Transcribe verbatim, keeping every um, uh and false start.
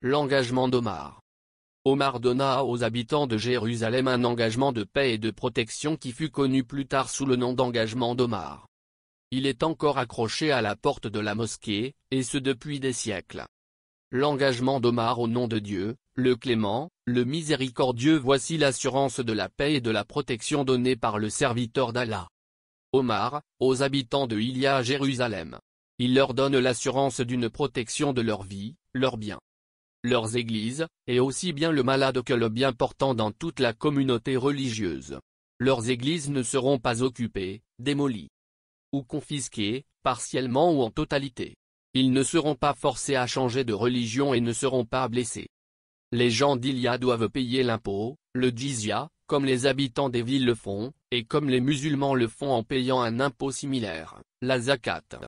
L'engagement d'Omar. Omar donna aux habitants de Jérusalem un engagement de paix et de protection qui fut connu plus tard sous le nom d'engagement d'Omar. Il est encore accroché à la porte de la mosquée, et ce depuis des siècles. L'engagement d'Omar au nom de Dieu, le clément, le miséricordieux. Voici l'assurance de la paix et de la protection donnée par le serviteur d'Allah. Omar, aux habitants de Ilia à Jérusalem. Il leur donne l'assurance d'une protection de leur vie, leurs biens, leurs églises, et aussi bien le malade que le bien portant dans toute la communauté religieuse. Leurs églises ne seront pas occupées, démolies ou confisquées, partiellement ou en totalité. Ils ne seront pas forcés à changer de religion et ne seront pas blessés. Les gens d'Ilia doivent payer l'impôt, le djizya, comme les habitants des villes le font, et comme les musulmans le font en payant un impôt similaire, la zakat.